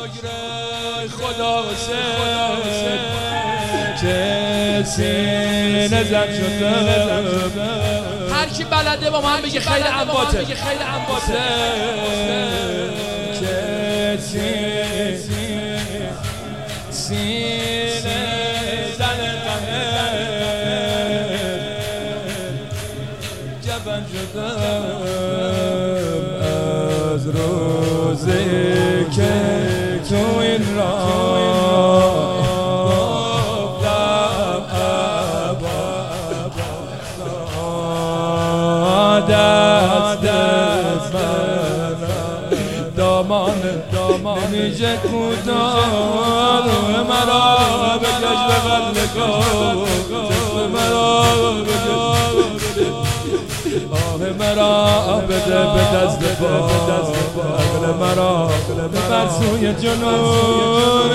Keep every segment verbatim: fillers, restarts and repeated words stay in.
خدا حسین که سینه زد شده. هر کی بلده با من بگه خیلی انباته که سینه زن جبن شدم از روزی که تو این راه دست دست دامان دامان نمیشه کوتاه روح مرا بکش به قلقا جسم مرا بکش آه مرا بده به دست با عقل مرا ببر سوی جنون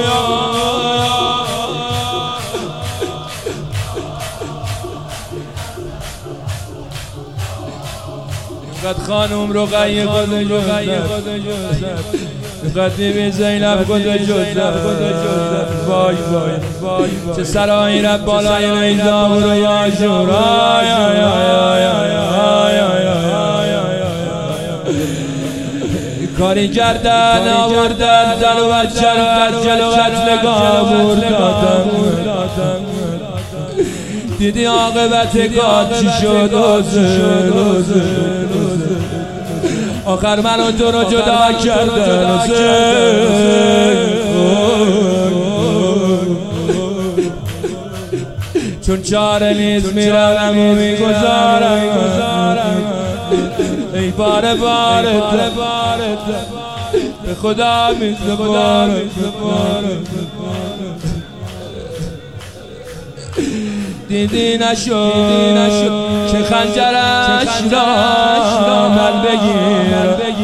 قد خانم رو غیه خود جوزد قدیمی زینب خود جوزد وای وای چه سرایی رب بالای نیزام رو یاشور کاری کردن آوردن زن و بچه رو از جلو قتلگاه بردن دیدی عاقبت کار چی شد آخر من و تو رو جدا کردن چون چاره نیست میرم و میگذارم ای باره باره به خدا میسپارم دیدی نشد که خنجرش را من بگیر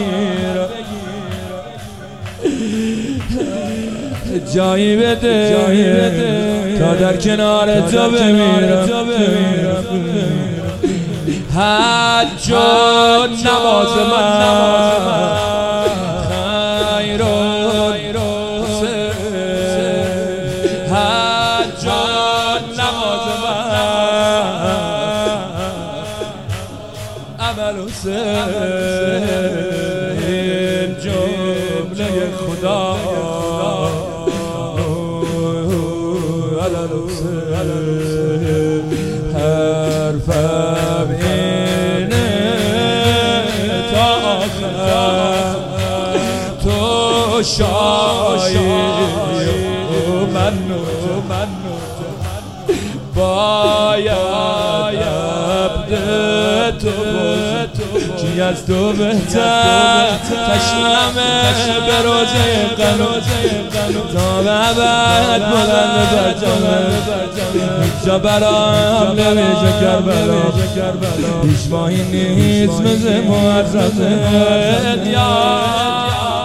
جایی بده تا در کنار تو بمیرم حج و نماز من خیر و حج و نماز من عمل حسین جمله خدا حرفم اینه تا آخر تو شایی و من و من باید عبد تو کی از تو بهتر تشنمه به روزه قنوت تا بعد بلند برجامه جا برام نمیشه کربلا هیچ ماهی نیست مثل معرضه